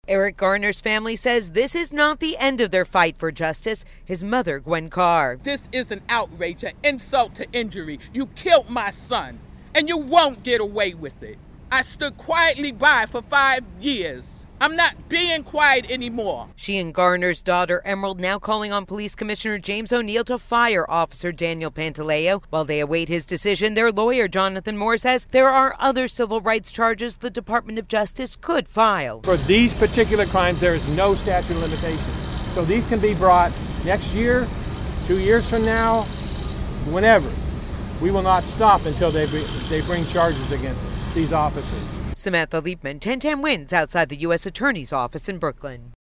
Eric Garner's family says this is not the end of their fight for justice. His mother, Gwen Carr. This is an outrage, an insult to injury. You killed my son, and you won't get away with it. I stood quietly by for 5 years. I'm not being quiet anymore. She and Garner's daughter, Emerald, now calling on Police Commissioner James O'Neill to fire Officer Daniel Pantaleo. While they await his decision, their lawyer, Jonathan Moore, says there are other civil rights charges the Department of Justice could file. For these particular crimes, there is no statute of limitations. So these can be brought next year, 2 years from now, whenever. We will not stop until they bring charges against these officers. Samantha Liebman, 1010 Wins, outside the U.S. Attorney's Office in Brooklyn.